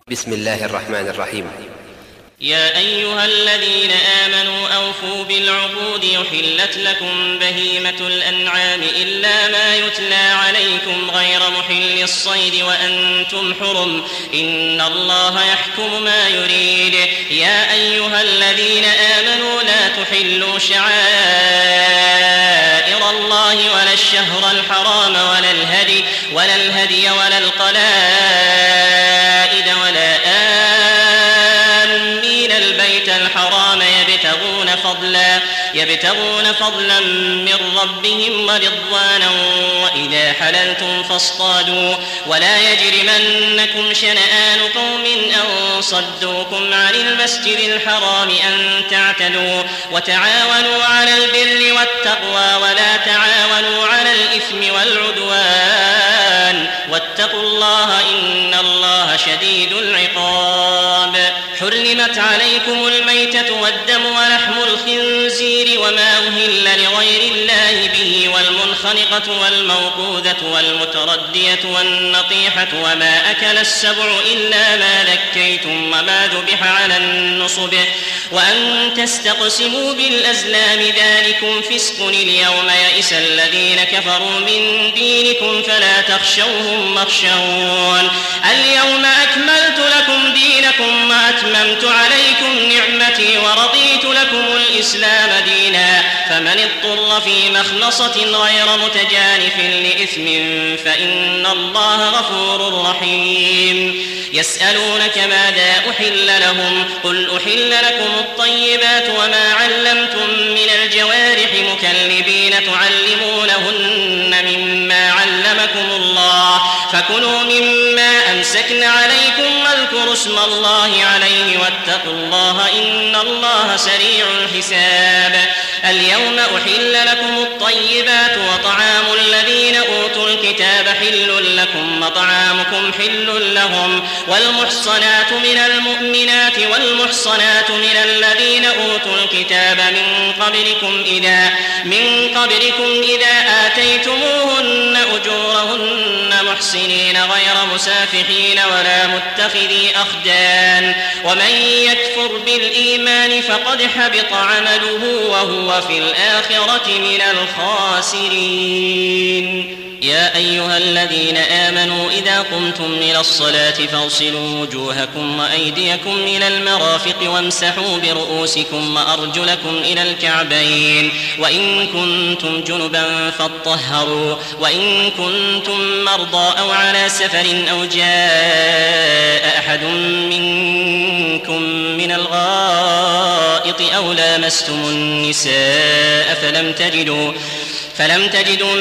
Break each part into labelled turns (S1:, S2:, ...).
S1: بسم الله الرحمن الرحيم.
S2: يا أيها الذين آمنوا أوفوا بالعقود يحلت لكم بهيمة الأنعام إلا ما يتلى عليكم غير محل الصيد وأنتم حرم إن الله يحكم ما يريد. يا أيها الذين آمنوا لا تحلوا شعائر الله ولا الشهر الحرام ولا الهدي ولا القلائد ولا البيت الحرام يبتغون فضلا من ربهم ورضوانا وإذا حللتم فاصطادوا ولا يجرمنكم شنآن قوم أن صدوكم عن المسجد الحرام أن تعتدوا وتعاونوا على البر والتقوى ولا تعاونوا على الإثم والعدوان واتقوا الله إن الله شديد العقاب. حرمت عليكم الميتة والدم ولحم الخنزير وما أهل لغير الله به والمنخنقة والموقوذة والمتردية والنطيحة وما أكل السبع إلا ما ذكيتم وما ذبح على النصب وأن تستقسموا بالأزلام ذلكم فسق. اليوم يئس الذين كفروا من دينكم فلا تخشوهم واخشون. اليوم أكملت لكم دينكم وأتممت عليكم نعمتي ورضيت لكم الإسلام دينا. فمن اضطر في مخلصة غير متجانف لإثم فإن الله غفور رحيم. يسألونك ماذا أحل لهم قل أحل لكم الطيبات وما علمتم من الجوارح مكلبين تعلمونهن مما علمكم الله فكلوا مما أمسكن عليكم واذكروا اسم الله عليه واتقوا الله إن الله سريع الحساب. اليوم أحل لكم الطيبات وطعام الذين أوتوا الكتاب حل لكم وطعامكم حل لهم والمحصنات من المؤمنات والمحصنات من الذين أوتوا الكتاب من قبلكم إذا آتيتموهن أجورهن محسنين غير مسافحين ولا متخذي أخدان ومن يكفر بالإيمان فقد حبط عمله وهو في الآخرة من الخاسرين. يا أيها الذين آمنوا إذا قمتم إلى الصلاة فاغسلوا وجوهكم وأيديكم إلى المرافق وامسحوا برؤوسكم وأرجلكم إلى الكعبين وإن كنتم جنبا فاطهروا وإن كنتم مرضى أو على سفر أو جاء أحد منكم من الغائط أو لامستم النساء فلم تجدوا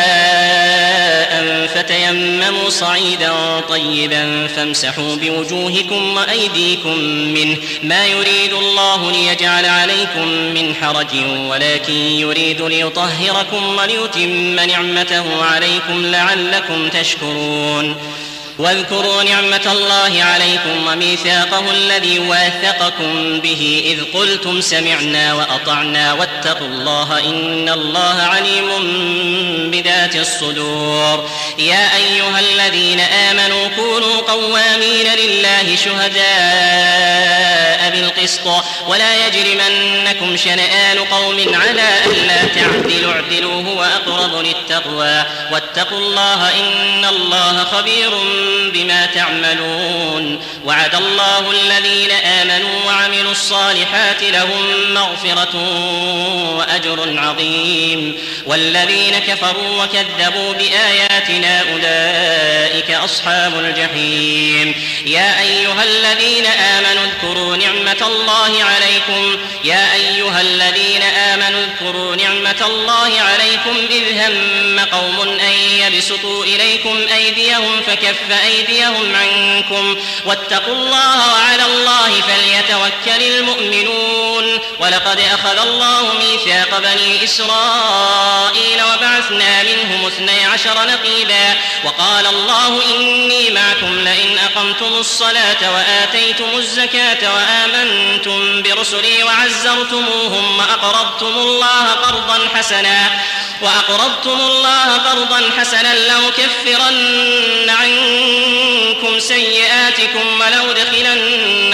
S2: ماء فتيمموا صعيدا طيبا فامسحوا بوجوهكم وأيديكم منه ما يريد الله ليجعل عليكم من حرج ولكن يريد ليطهركم وليتم نعمته عليكم لعلكم تشكرون. واذكروا نعمة الله عليكم وميثاقه الذي واثقكم به إذ قلتم سمعنا وأطعنا واتقوا الله إن الله عليم بذات الصدور. يا أيها الذين آمنوا كونوا قوامين لله شهداء بالقسط ولا يجرمنكم شنآن قوم على ألا تعدلوا اعدلوا هو أقرب للتقوى واتقوا الله إن الله خبير بما تعملون. وعد الله الذين آمنوا وعملوا الصالحات لهم مغفرة وأجر عظيم والذين كفروا وكذبوا بآياتنا أولئك أصحاب الجحيم. يا أيها الذين آمنوا اذكروا نعمة الله عليكم إذ هم قوم أن يبسطوا إليكم أيديهم فكف أيديهم عنكم واتقوا الله وعلى الله فليتوكل المؤمنون. ولقد أخذ الله ميثاق بني إسرائيل وبعثنا منهم 12 نقيبا وقال الله إني معكم لئن أقمتم الصلاة وآتيتم الزكاة وآمنتم برسلي وعزرتموهم وأقرضتم الله قرضا حسنا لأكفرن عنكم سيئاتكم ولأدخلنكم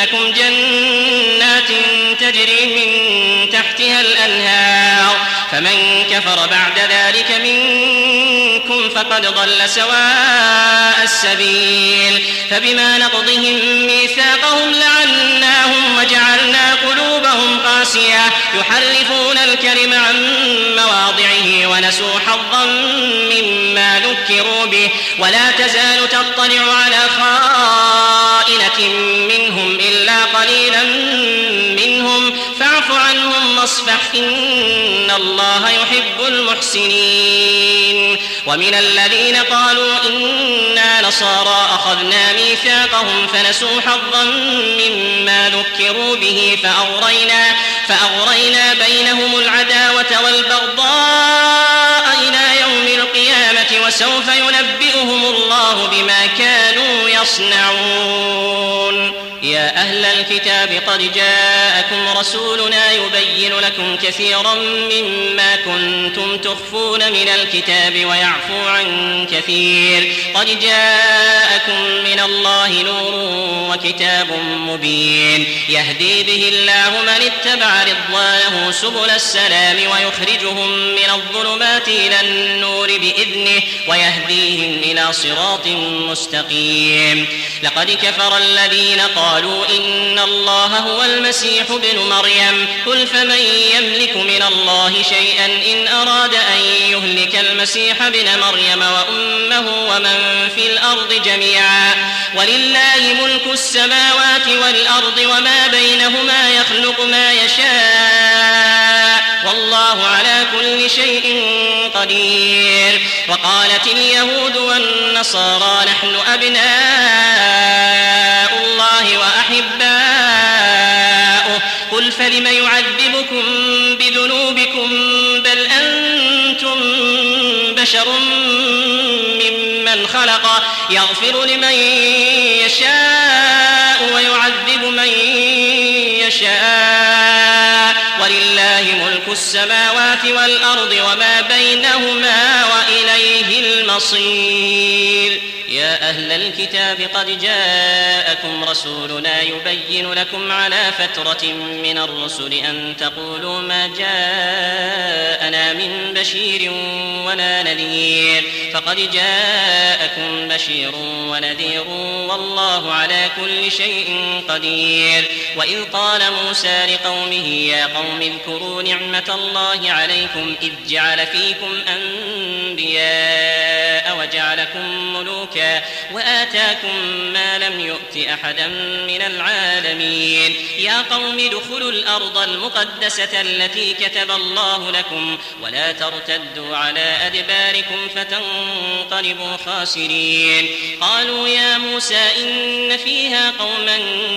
S2: لكم جنات تجري من تحتها الأنهار فمن كفر بعد ذلك منكم فقد ضل سواء السبيل فبما نقضهم ميثاقهم لعناهم وجعلنا قلوبهم قاسية يحرفون الكلم عن مواضعه ونسوا حظا مما ذكروا به ولا تزال تطلع على خائنة منهم إلا قليلا منهم فاعف عنهم واصفح إن الله يحب المحسنين. ومن الذين قالوا إنا نصارى أخذنا ميثاقهم فنسوا حظا مما ذكروا به فأغرينا بينهم العداوة والبغضاء إلى يوم القيامة وسوف ينبئهم الله بما كانوا يصنعون. يا أهل الكتاب قد جاءكم رسولنا يبين لكم كثيرا مما كنتم تخفون من الكتاب ويعفو عن كثير قد جاءكم من الله نور وكتاب مبين يهدي به الله من اتبع رضوانه سبل السلام ويخرجهم من الظلمات إلى النور بإذنه ويهديهم إلى صراط مستقيم. لقد كفر الذين قالوا إن الله هو المسيح ابن مريم قل فمن يملك من الله شيئا إن أراد أن يهلك المسيح ابن مريم وأمه ومن في الأرض جميعا ولله ملك السماوات والأرض وما بينهما يخلق ما يشاء والله على كل شيء قدير. وقالت اليهود والنصارى نحن أبناء الله وأحباؤه قل فلم يعذبكم بذنوبكم بل أنتم بشر ممن خلق يغفر لمن يشاء ويعذب من يشاء ولله ملك السماوات والأرض وما بينهما وإليه المصير. يا أهل الكتاب قد جاءكم رسولنا يبين لكم على فترة من الرسل أن تقولوا ما جاءنا من بشير ولا نذير فقد جاءكم بشير ونذير والله على كل شيء قدير. وإذ قال موسى لقومه يا قوم اذكروا نعمة الله عليكم إذ جعل فيكم أنبياء وجعلكم ملوكا وآتاكم ما لم يؤت أحدا من العالمين. يا قوم ادخلوا الأرض المقدسة التي كتب الله لكم ولا ترتدوا على أدباركم فتنقلبوا خاسرين. قالوا يا موسى إن فيها قوما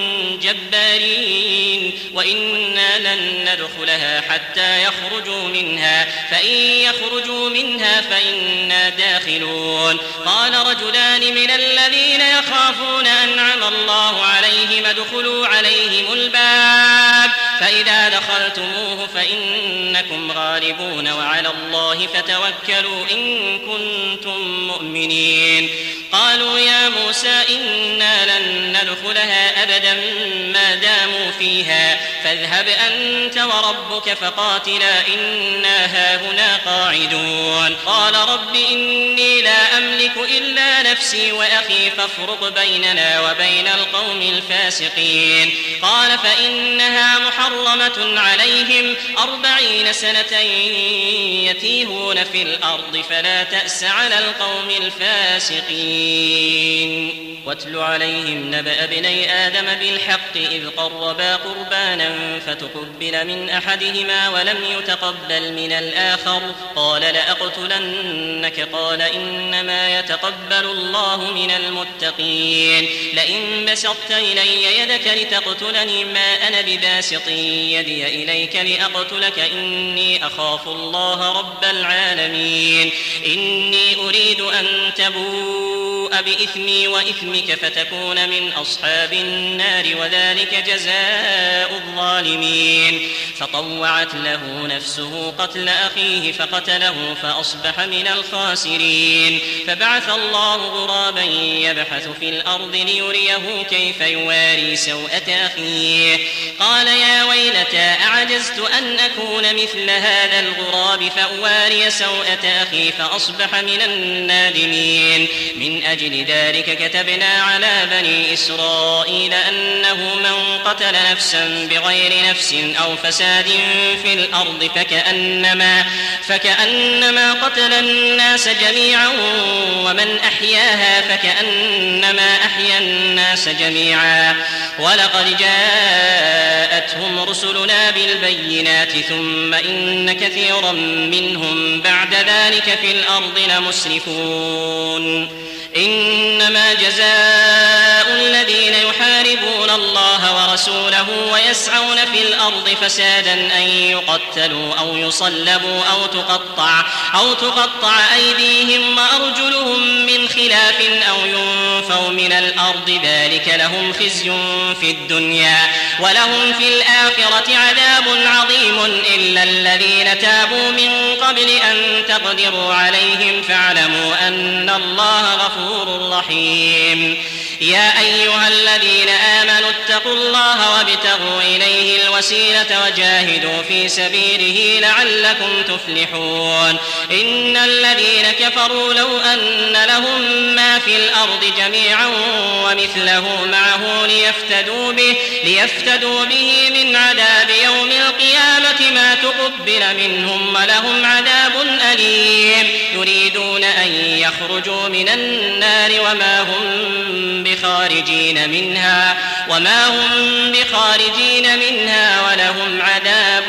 S2: جبارين وإنا لن ندخلها حتى يخرجوا منها فإن يخرجوا منها فإنا داخلون. قال رجلان من الذين يخافون أنعم الله عليهم ادخلوا عليهم الباب فإذا دخلتموه فإنكم غالبون وعلى الله فتوكلوا إن كنتم مؤمنين. قالوا يا موسى إنا لن ندخلها أبدا ما داموا فيها فاذهب أنت وربك فقاتلا إنا هاهنا قاعدون. قال رب إني لا أملك إلا نفسي وأخي فافرق بيننا وبين القوم الفاسقين. قال فإنها محرمة عليهم 40 سنة يتيهون في الأرض فلا تأس على القوم الفاسقين. واتل عليهم نبأ ابني آدم بالحق إذ قربا قربانا فتقبل من أحدهما ولم يتقبل من الآخر قال لأقتلنك قال إنما يتقبل الله من المتقين. لئن بسطت إلي يدك لتقتلني ما أنا بباسط يدي إليك لأقتلك إني أخاف الله رب العالمين. إني أريد أن تبوء السوء بإثمي وإثمك فتكون من أصحاب النار وذلك جزاء الظالمين. فطوعت له نفسه قتل أخيه فقتله فأصبح من الخاسرين. فبعث الله غرابا يبحث في الأرض ليريه كيف يواري سوءة أخيه قال يا ويلتى أعجزت أن أكون مثل هذا الغراب فأواري سوءة أخي فأصبح من النادمين. من أجل ذلك كتبنا على بني إسرائيل أنه من قتل نفسا بغير نفس أو فساد في الأرض فكأنما قتل الناس جميعا ومن أحياها فكأنما أحيا الناس جميعا. ولقد جاءتهم رسلنا بالبينات ثم إن كثيرا منهم بعد ذلك في الأرض لمسرفون. إنما جزاء الذين يحاربون الله ورسوله ويسعون في الأرض فسادا أن يقتلوا أو يصلبوا أو تقطع أيديهم وأرجلهم من خلاف أو ينفوا من الأرض ذلك لهم خزي في الدنيا ولهم في الآخرة عذاب عظيم إلا الذين تابوا من قبل أن تقدروا عليهم فاعلموا أن الله غفور رحيم. يا أيها الذين آمنوا اتقوا الله وابتغوا إليه الوسيلة وجاهدوا في سبيله لعلكم تفلحون. إن الذين كفروا لو أن لهم ما في الأرض جميعا ومثله معه ليفتدوا به من عذاب يوم القيامة ما تقبل منهم ولهم عذاب أليم. يريدون أن يخرجوا من النار وما هم بخارجين منها ولهم عذاب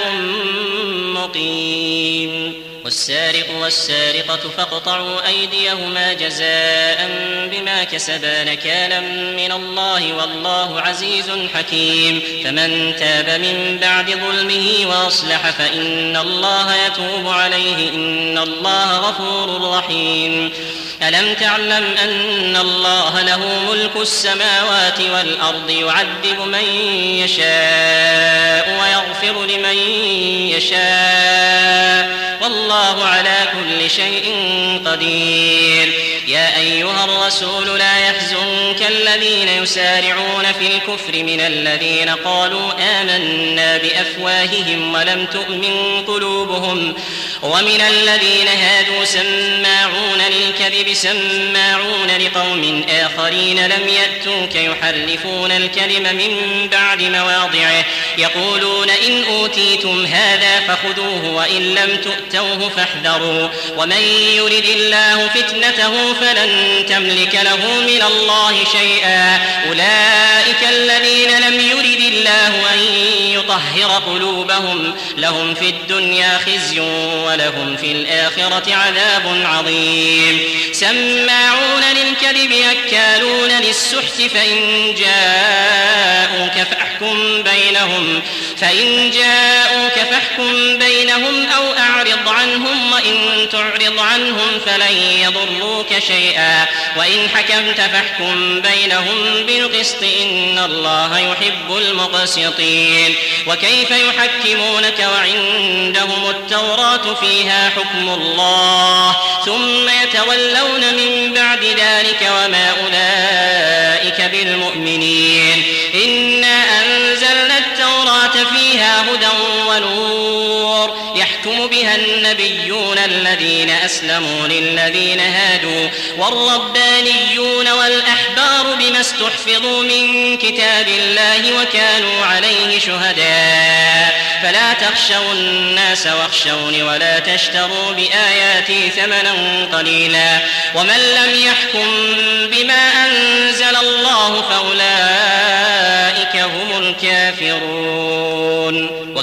S2: مقيم. والسارق والسارقة فاقطعوا أيديهما جزاء بما كسبا نكالا من الله والله عزيز حكيم. فمن تاب من بعد ظلمه وأصلح فإن الله يتوب عليه إن الله غفور رحيم. ألم تعلم أن الله له ملك السماوات والأرض يعذب من يشاء ويغفر لمن يشاء والله على كل شيء قدير. يا أيها الرسول لا يحزنك الذين يسارعون في الكفر من الذين قالوا آمنا بأفواههم ولم تؤمن قلوبهم ومن الذين هادوا سماعون للكذب سماعون لقوم آخرين لم يأتوك يحرفون الكلم من بعد مواضعه يقولون إن أوتيتم هذا فخذوه وإن لم تؤتوه فاحذروا ومن يرد الله فتنته فلن تملك له من الله شيئا. أولئك الذين لم يرد الله أن يطهر قلوبهم لهم في الدنيا خزي ولهم في الآخرة عذاب عظيم. سماعون للكذب أكالون للسحت فإن جاءوك فاحكم بينهم أو أعرض عنهم وإن تعرض عنهم فلن يضروك شيئا وإن حكمت فاحكم بينهم بالقسط إن الله يحب المقسطين. وكيف يحكمونك وعندهم التوراة فيها حكم الله ثم يتولون من بعد ذلك وما أولئك بالمؤمنين. إنا أنزلنا التوراة فيها هدى ونور يحكم بها النبيون الذين أسلموا للذين هادوا والربانيون والأحبار بما استحفظوا من كتاب الله وكانوا عليه شهداء فلا تخشوا الناس واخشوني ولا تشتروا بآياتي ثمنا قليلا ومن لم يحكم بما أنزل الله فأولئك هم الكافرون.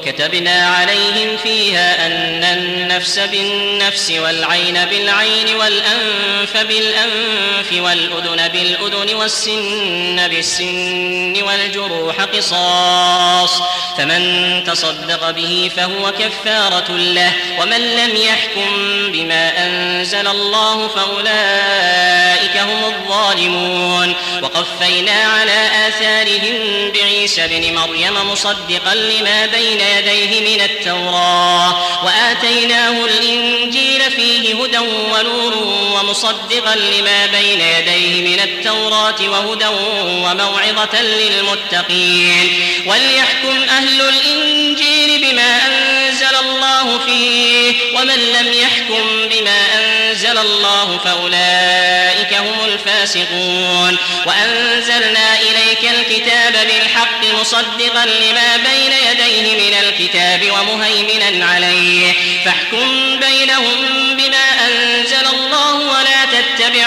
S2: وكتبنا عليهم فيها أن النفس بالنفس والعين بالعين والأنف بالأنف والأذن بالأذن والسن بالسن والجروح قصاص، فمن تصدق به فهو كفارة له، ومن لم يحكم بما أنزل الله فأولئك هم الظالمون. وقفينا على آثارهم بعيسى ابن مريم مصدقا لما بين يديه من التوراة، وآتيناه الإنجيل فيه هدى ونور ومصدقا لما بين يديه من التوراة وهدى وموعظة للمتقين. وليحكم أهل الإنجيل بما أنزل الله فيه، ومن لم يحكم بما أنزل الله فأولئك هم الفاسقون. وأنزلنا إليك الكتاب بالحق مصدقا لما بين يديه من الكتاب ومهيمنا عليه، فاحكم بينهم بما أنزل الله ولا تتبع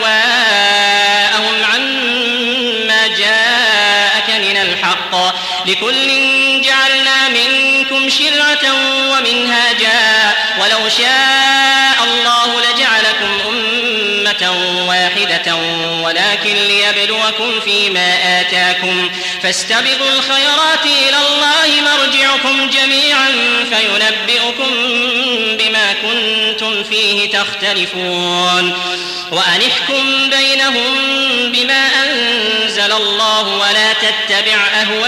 S2: أهواءهم عما جاءك من الحق، لكل جعلنا منكم شرعة ومنهاجا، ولو شاء الله لجعلكم أمة واحدة ولكن ليبلوكم فيما آتاكم، فاستبقوا الخيرات إلى الله مرجعكم جميعا فينبئكم بما كنتم فيه تختلفون. وأن احكم بينهم بما أنزل الله ولا تتبع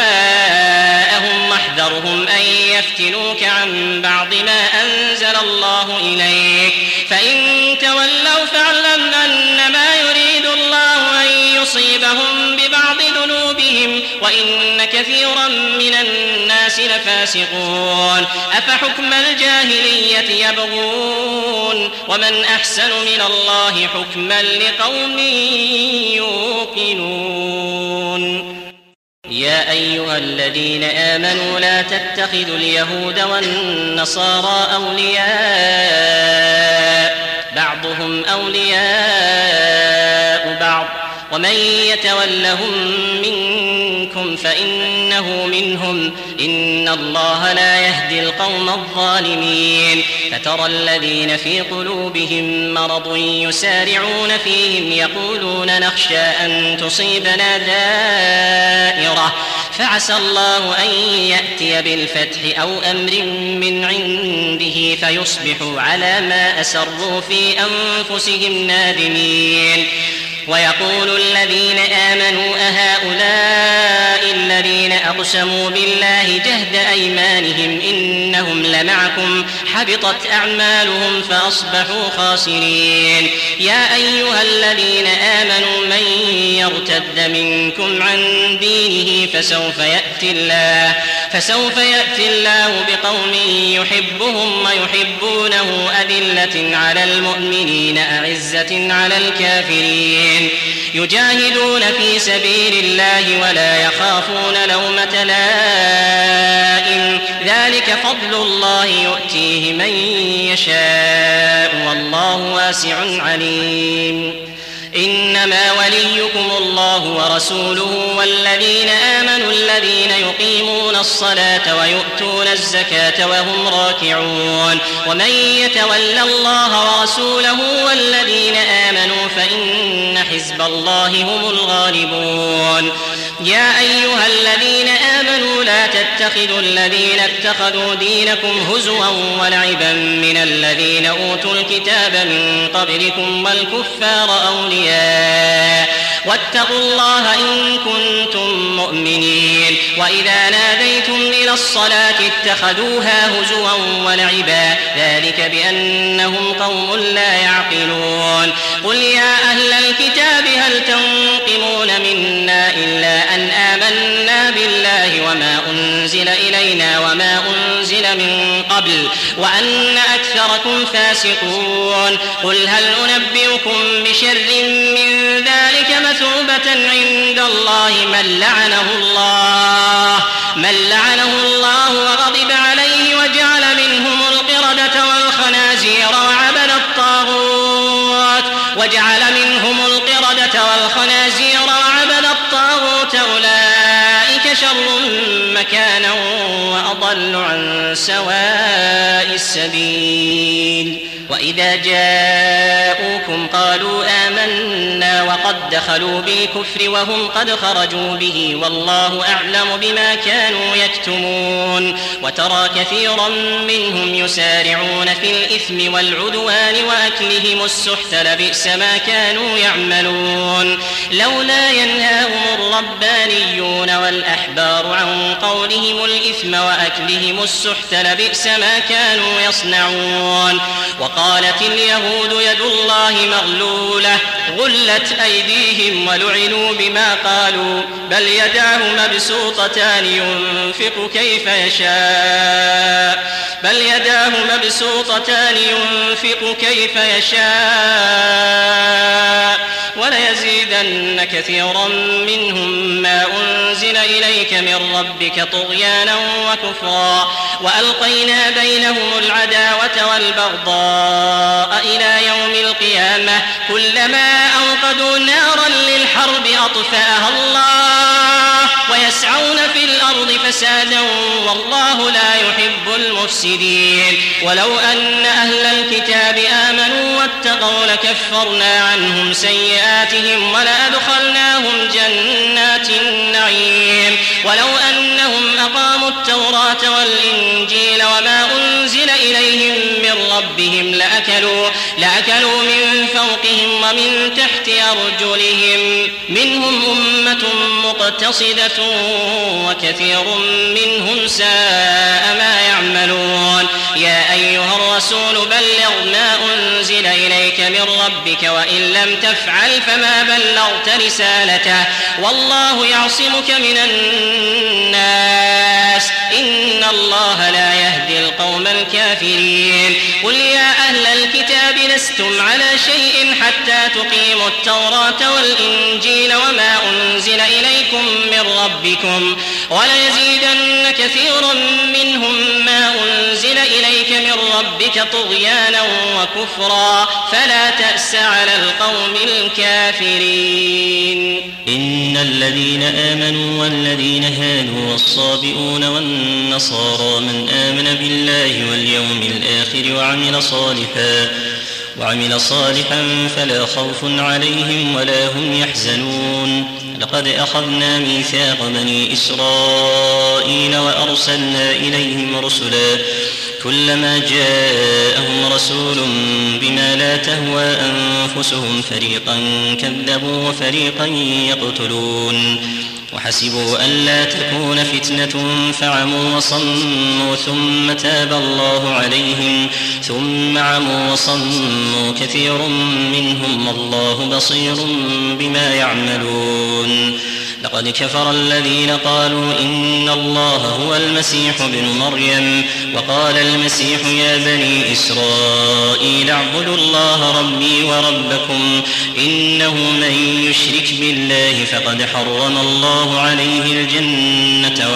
S2: أهواءهم واحذرهم أن يفتنوك عن بعض ما أنزل الله إليك، فإن تولوا فاعلم أنما يريد الله أن يصيبهم ببعض ذنوبهم وإن كثيرا من الناس لفاسقون. أفحكم الجاهلية يبغون ومن أحسن من الله حكما لقوم يوقنون. يا أيها الذين آمنوا لا تتخذوا اليهود والنصارى أولياء بعضهم أولياء بعض، ومن يتولهم منكم فإنه منهم، إن الله لا يهدي القوم الظالمين. فترى الذين في قلوبهم مرض يسارعون فيهم يقولون نخشى أن تصيبنا دائرة، فعسى الله أن يأتي بالفتح أو أمر من عنده فيصبحوا على ما أسروا في أنفسهم نادمين. ويقول الذين آمنوا أهؤلاء الذين أقسموا بالله جهد أيمانهم إنهم لمعكم حبطت أعمالهم فأصبحوا خاسرين. يا أيها الذين آمنوا من يرتد منكم عن دينه فسوف يأتي الله بقوم يحبهم ويحبونه أذلة على المؤمنين أعزة على الكافرين يجاهدون في سبيل الله ولا يخافون لومة لائم، ذلك فضل الله يؤتيه من يشاء والله واسع عليم. إنما وليكم الله ورسوله والذين آمنوا الذين يقيمون الصلاة ويؤتون الزكاة وهم راكعون، ومن يتول الله ورسوله والذين آمنوا فإن حزب الله هم الغالبون. يا أيها الذين آمنوا لا تتخذوا الذين اتخذوا دينكم هزوا ولعبا من الذين أوتوا الكتاب من قبلكم والكفار أولياء، واتقوا الله إن كنتم مؤمنين. وإذا ناديتم إلى الصلاة اتخذوها هزوا ولعبا، ذلك بأنهم قوم لا يعقلون. قل يا أهل الكتاب هل تنقمون منا إلا أن آمنا بالله وما أنزل إلينا وما أنزل من قبل وأن أكثركم فاسقون. قل هل أنبئكم بشر من ذلك مثوبة عند الله من لعنه الله وغضب عليه وجعل منهم القردة والخنازير وعبد الطاغوت أولئك شر مكانا وأضل أضل عن سواء السبيل. وإذا جاءوكم قالوا آمنا وقد دخلوا بالكفر وهم قد خرجوا به والله أعلم بما كانوا يكتمون. وترى كثيرا منهم يسارعون في الإثم والعدوان وأكلهم السحت لبئس ما كانوا يعملون. لولا ينهاهم الربانيون والأحبار عن قولهم الإثم وأكلهم السحت لبئس ما كانوا يصنعون. وقالت اليهود يد الله مغلولة غلت أيديهم ولعنوا بما قالوا بل يداه مبسوطتان ينفق كيف يشاء وليزيدن كثيرا منهم ما أنزل إليك من ربك طغيانا وكفرا. وألقينا بينهم العداوة والبغضاء إلى يوم القيامة كلما أوقدوا نارا للحرب أطفأها الله ويسعون في الأرض فسادا والله لا يحب المفسدين. ولو أن أهل الكتاب آمنوا واتقوا لكفرنا عنهم سيئاتهم ولأدخلناهم جنات النعيم. ولو أنهم أقاموا التوراة والإنجيل وما أنزل إليهم من ربهم لأكلوا من فوقهم ومن تحت أرجلهم منهم أمة مقتصدة وكثير منهم ساء ما يعملون. يا أيها الرسول بلغ ما أنزل إليك من ربك وإن لم تفعل فما بلغت رسالته والله يعصمك من الناس إن الله لا يهدي القوم الكافرين. قل يا أهل الكتاب لستم على شيء حتى تقيموا التوراة والإنجيل وما أنزل إليكم من ربكم وليزيدن كثيرا منهم ما أنزل إليك من ربك طغيانا وكفرا فلا تأس على القوم الكافرين.
S3: إن الذين آمنوا والذين هادوا والصابئون والنصارى من آمن بالله واليوم الآخر وعمل صالحا فلا خوف عليهم ولا هم يحزنون. لقد أخذنا ميثاق بني إسرائيل وأرسلنا إليهم رسلا كلما جاءهم رسول بما لا تهوى أنفسهم فريقا كذبوا وفريقا يقتلون. وحسبوا ألا تكون فتنة فعموا وصموا ثم تاب الله عليهم ثم عموا وصموا كثير منهم والله بصير بما يعملون. لقد كفر الذين قالوا إن الله هو المسيح ابن مريم وقال المسيح يا بني إسرائيل اعبدوا الله ربي وربكم إنه من يشرك بالله فقد حرم الله عليه الجنة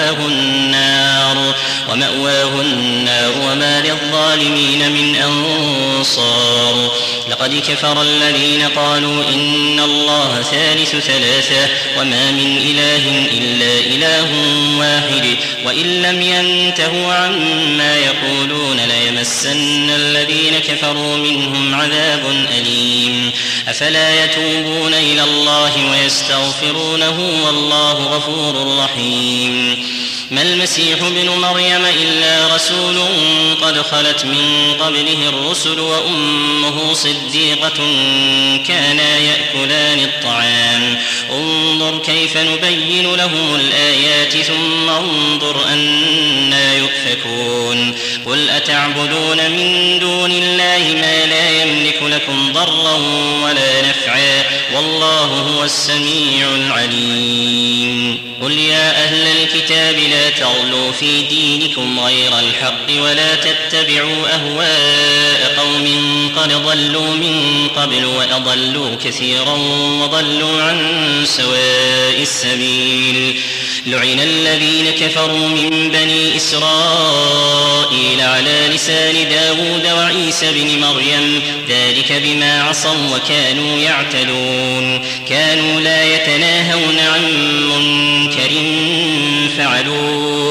S3: ومأواه النار وما للظالمين من أنصار. لقد كفر الذين قالوا إن الله ثالث ثلاثة وما من إله إلا إله واحد وإن لم ينتهوا عما يقولون ليمسن الذين كفروا منهم عذاب أليم. أفلا يتوبون إلى الله ويستغفرونه والله غفور رحيم. ما المسيح ابن مريم إلا رسول قد خلت من قبله الرسل وأمه صديقة كانا يأكلان الطعام انظر كيف نبين لهم الآيات ثم انظر أنا يؤفكون. قل أتعبدون من دون الله ما لا يملك لكم ضرا ولا نفعا والله هو السميع العليم. قل يا أهل الكتاب لا تغلوا في دينكم غير الحق ولا تتبعوا أهواء قوم قد ضلوا من قبل وأضلوا كثيرا وضلوا عن سواء السبيل. لعن الذين كفروا من بني إسرائيل على لسان داود وعيسى بن مريم ذلك بما عصوا وكانوا يعتدون. كانوا لا يتناهون عن منكر فعلوه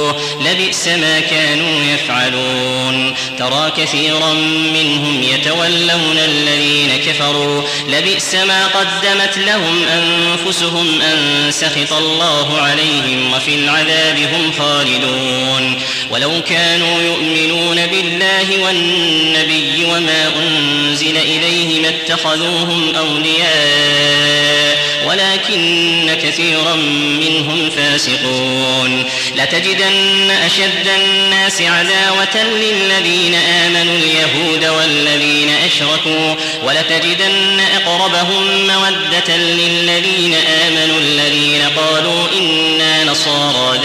S3: فعلوه لبئس ما كانوا يفعلون ترى كثيرا منهم يتولون الذين كفروا لبئس ما قدمت لهم أنفسهم أن سخط الله عليهم وفي العذاب هم خالدون ولو كانوا يؤمنون بالله والنبي وما أنزل إليه ما اتخذوهم أولياء ولكن كثيرا منهم فاسقون لتجدن أشد الناس عداوة للذين آمنوا اليهود والذين أشركوا ولتجدن أقربهم مودة للذين آمنوا الذين قالوا إنا نصارى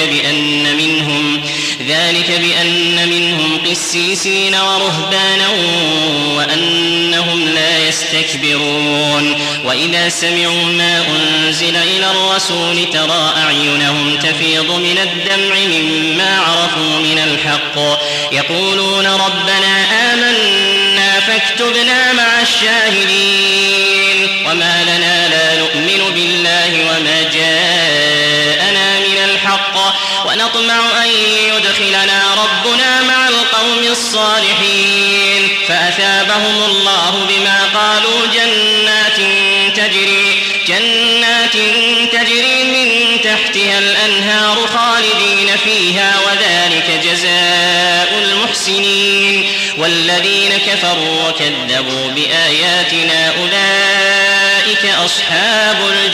S3: ذلك بأن منهم قسيسين ورهبانا وأنهم لا يستكبرون وإذا سمعوا ما أنزل إلى الرسول ترى أعينهم تفيض من الدمع مما عرفوا من الحق يقولون ربنا آمنا فاكتبنا مع الشاهدين وما لنا لا نؤمن بالله وما جاءنا من الحق ونطمع أن يدخلنا ربنا مع القوم الصالحين فأثابهم الله بما قالوا جنات تجري من تحتها الأنهار خالدين فيها وذلك جزاء المحسنين والذين كفروا وكذبوا بآياتنا أولئك أصحاب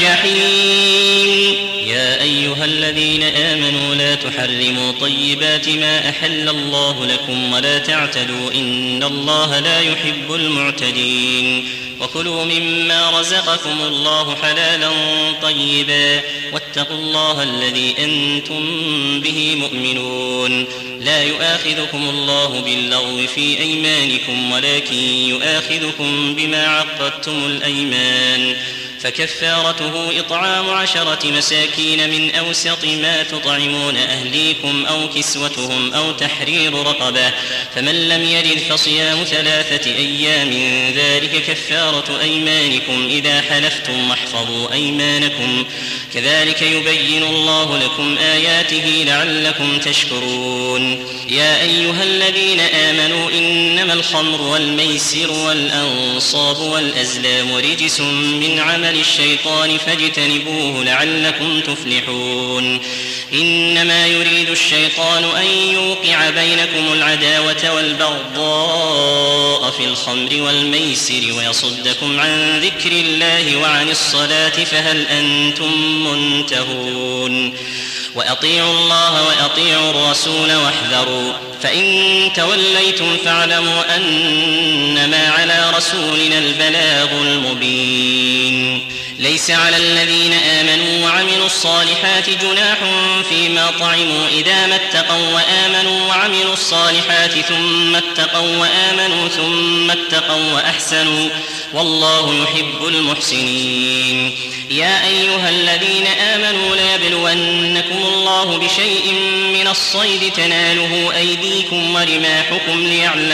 S3: الجحيم يا أيها الذين آمنوا لا تحرموا طيبات ما أحل الله لكم ولا تعتدوا إن الله لا يحب المعتدين وكلوا مما رزقكم الله حلالا طيبا واتقوا الله الذي أنتم به مؤمنون لا يؤاخذكم الله باللغو في أيمانكم ولكن يؤاخذكم بما عقدتم الأيمان فكفارته إطعام 10 مساكين من أوسط ما تطعمون أهليكم أو كسوتهم أو تحرير رقبة فمن لم يجد فصيام 3 أيام ذلك كفارة أيمانكم إذا حلفتم واحفظوا أيمانكم كذلك يبين الله لكم آياته لعلكم تشكرون يا أيها الذين آمنوا إنما الخمر والميسر والأنصاب والأزلام رجس من عمل الشيطان فاجتنبوه لعلكم تفلحون إنما يريد الشيطان أن يوقع بينكم العداوة والبغضاء في الخمر والميسر ويصدكم عن ذكر الله وعن الصلاة فهل أنتم منتهون وأطيعوا الله وأطيعوا الرسول واحذروا فإن توليتم فاعلموا أنما على رسولنا البلاغ المبين ليس على الذين آمنوا وعملوا الصالحات جناح فيما طعموا إذا ما اتقوا وآمنوا وعملوا الصالحات ثم اتقوا وآمنوا ثم اتقوا وأحسنوا والله يحب المحسنين يا أيها الذين آمنوا ليبلونكم الله بشيء من الصيد تناله أيديكم ورماحكم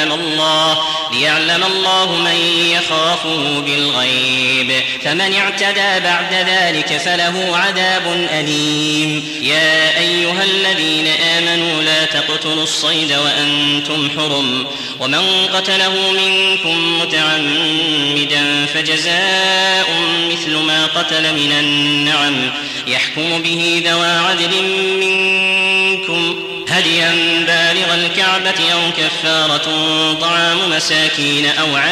S3: ليعلم الله من يخافه بالغيب فمن اعتدى بعد ذلك فله عذاب أليم يا أيها الذين آمنوا لا تقتلوا الصيد وأنتم حرم ومن قتله منكم متعمدا فجزاء مثل ما قتل من النعم يحكم به ذوى عدل منكم هديا بالغ الكعبة أو كفارة طعام مساكين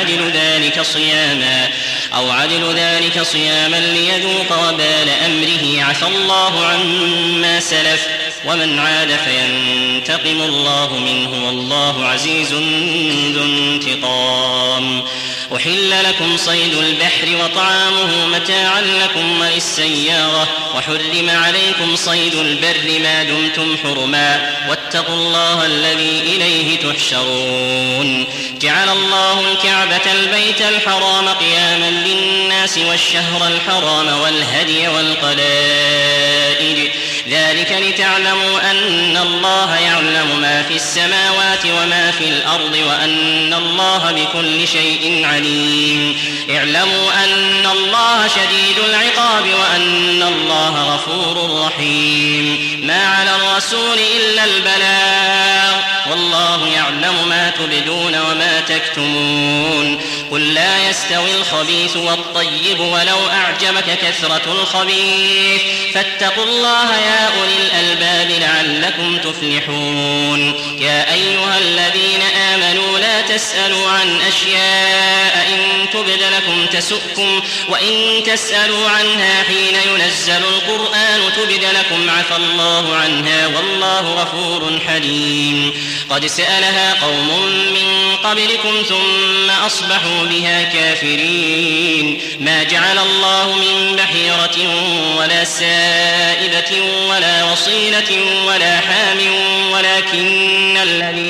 S3: أو عدل ذلك صياما ليذوق وبال أمره عفى الله عما سلف ومن عاد فينتقم الله منه والله عزيز ذو انتقام أحل لكم صيد البحر وطعامه متاعا لكم وللسيارة وحرم عليكم صيد البر ما دمتم حرما واتقوا الله الذي إليه تحشرون جعل الله الكعبة البيت الحرام قياما للناس والشهر الحرام والهدي والقلائد ذلك لتعلموا أن الله يعلم ما في السماوات وما في الأرض وأن الله بكل شيء عليم. اعلموا أن الله شديد العقاب وأن الله غفور رحيم. ما على الرسول إلا البلاغ والله يعلم ما تبدون وما تكتمون. قل لا يستوي الخبيث والطيب ولو أعجبك كثرة الخبيث فاتقوا الله يا أولي الألباب لعلكم تفلحون. يا أيها الذين آمنوا لا تسألوا عن أشياء إن تبد لكم تسؤكم وإن تسألوا عنها حين ينزل القرآن تبد لكم عفى الله عنها والله غفور حليم. قد سألها قوم من قبلكم ثم أصبحوا بها كافرين. ما جعل الله من بحيرة ولا سائبة ولا وصيلة ولا حام ولكن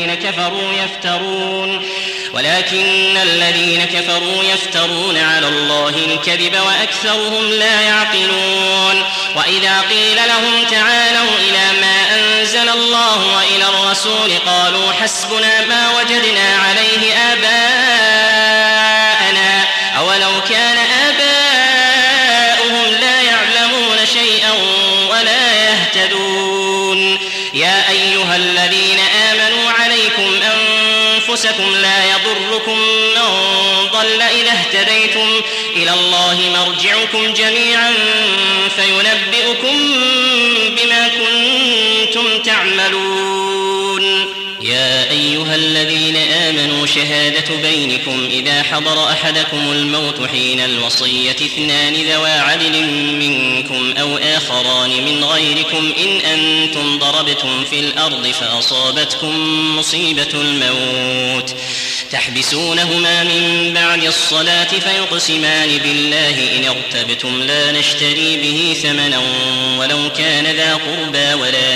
S3: الذين كفروا يفترون على الله الكذب وأكثرهم لا يعقلون. وإذا قيل لهم تعالوا إلى ما أنزل الله وإلى الرسول قالوا حسبنا ما وجدنا عليه آباءنا أولو كان آباؤهم لا يعلمون شيئا ولا يهتدون. يا أيها الذين آمنوا عليكم أنفسكم لا يضركم من ضل إذا اهتديتم إلى الله مرجعكم جميعا فينبئكم بما كنتم تعملون. يا أيها الذين آمنوا شهادة بينكم إذا حضر أحدكم الموت حين الوصية اثنان ذوى عدل منكم أو آخران من غيركم إن أنتم ضربتم في الأرض فأصابتكم مصيبة الموت تحبسونهما من بعد الصلاة فيقسمان بالله إن ارتبتم لا نشتري به ثمنا ولو كان ذا قربى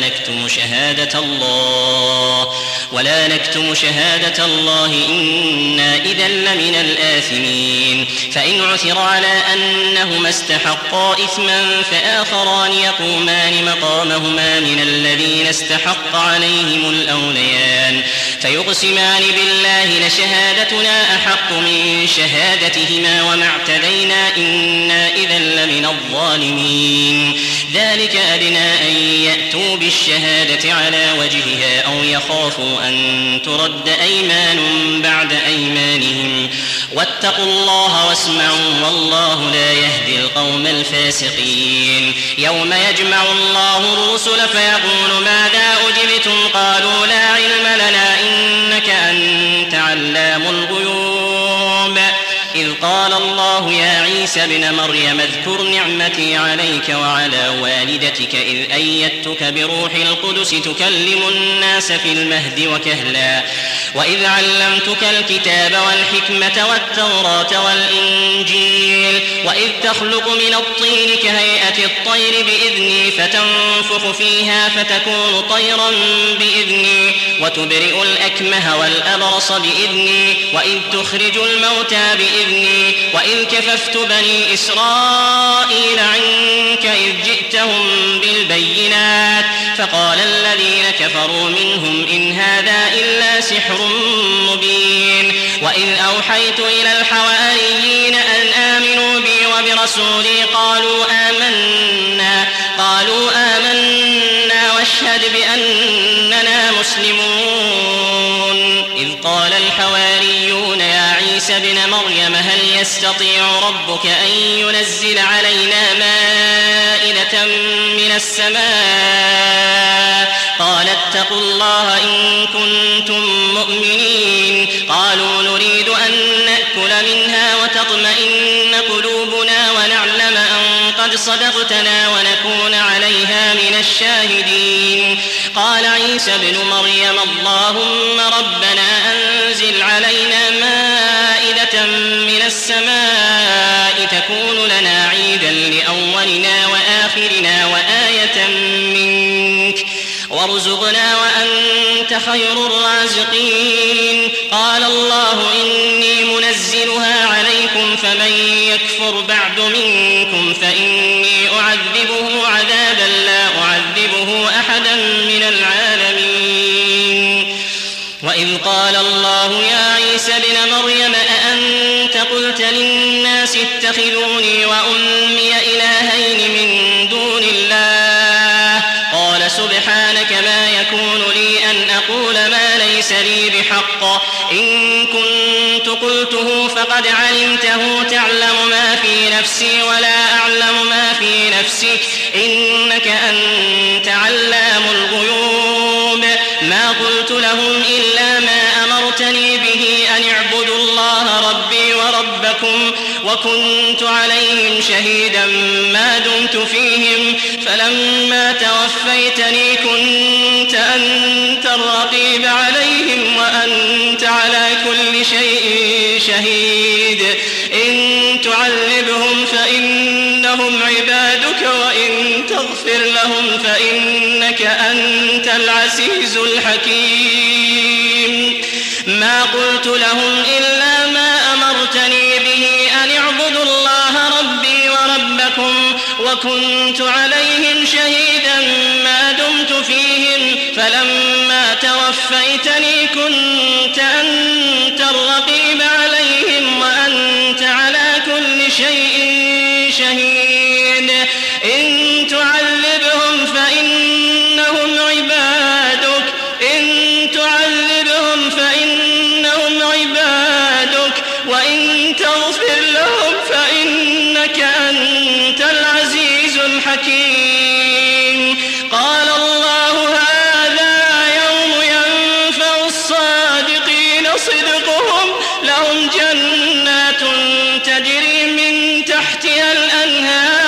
S3: ولا نكتم شهادة الله إنا إذا لمن الآثمين. فإن عثر على أنهما استحقا إثما فآخران يقومان مقامهما من الذين استحق عليهم الأوليان فيقسمان بالله لشهادتنا أحق من شهادتهما وما اعتدينا إنا إذا لمن الظالمين. ذلك أدنى أن يأتوا بالشهادة على وجهها أو يخافوا أن ترد أيمان بعد أيمانهم واتقوا الله واسمعوا والله لا يهدي القوم الفاسقين. يوم يجمع الله الرسل فيقول ماذا أجبتم قالوا لا علم لنا إنك أنت علام الغيوب. إذ قال الله يا عيسى ابن مريم اذكر نعمتي عليك وعلى والدتك إذ أيدتك بروح القدس تكلم الناس في المهد وكهلا وإذ علمتك الكتاب والحكمة والتوراة والإنجيل وإذ تخلق من الطين كهيئة الطير بإذني فتنفخ فيها فتكون طيرا بإذني وتبرئ الأكمه والأبرص بإذني وإذ تخرج الموتى بإذني وإذ كففت بني إسرائيل عنك إذ جئتهم بالبينات فقال الذين كفروا منهم إن هذا إلا سحر مبين. وإذ أوحيت إلى الحواريين أن آمنوا بي وبرسولي قالوا آمنا واشهد بأننا مسلمون. إذ قال الحواريون يا عيسى ابن مريم هل يستطيع ربك أن ينزل علينا مائدة من السماء قال اتقوا الله إن كنتم مؤمنين. قالوا نريد أن نأكل منها وتطمئن قلوبنا ونعلم أن قد صدقتنا ونكون عليها من الشاهدين. قال عيسى ابن مريم اللهم ربنا أنزل علينا مائدة من السماء تكون لنا عيدا لأولنا وآخرنا وآية منك وارزقنا وأنت خير الرازقين. قال الله إني منزلها عليكم فمن يكفر بعد منكم فإني أعذبه عذابا لا أعذبه العالمين. وإذ قال الله يا عيسى ابن مريم أأنت قلت للناس اتخذوني وأمي إلهين من دون الله قال سبحانك ما يكون لي أن أقول ما ليس لي بحق إن كنت قلته فقد علمته تعلم ما في نفسي ولا أعلم ما في نفسك إنك أنت علام الغيوب. ما قلت لهم إلا ما أمرتني به أن اعبدوا الله ربي وربكم وكنت عليهم شهيدا ما دمت فيهم فلما توفيتني كنت أنت الرقيب عليهم وأنت على كل شيء شهيد. إن تعذبهم فإنهم عبادك وإن تغفر لهم فإنك أنت العزيز الحكيم. ما قلت لهم إلا ما أمرتني به أن اعبدوا الله ربي وربكم وكنت عليهم شهيدا ما دمت فيهم فلما توفيتني كنت أنت الرقيب عليهم وأنت على كل شيء شهيد. إن تعذبهم فإنهم عبادك وإن تغفر لهم فإنك أنت العزيز الحكيم. قال الله هذا يوم ينفع الصادقين صدقهم لهم جنات تجري من تحتها الأنهار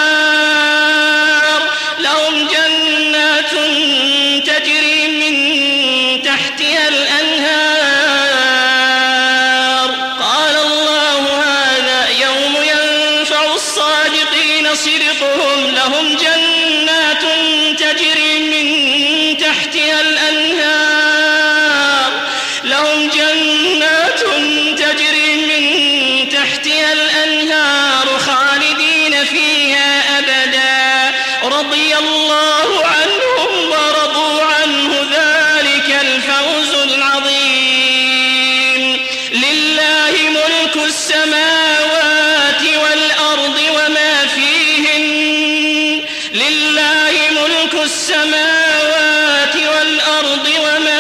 S3: صدقهم لهم جنات تجري من تحتها الأنهار خالدين فيها أبدا رضي الله عنهم ورضوا عنه ذلك الفوز العظيم. لله ملك السماوات والأرض وما فيهن لله ملك السماوات والأرض وما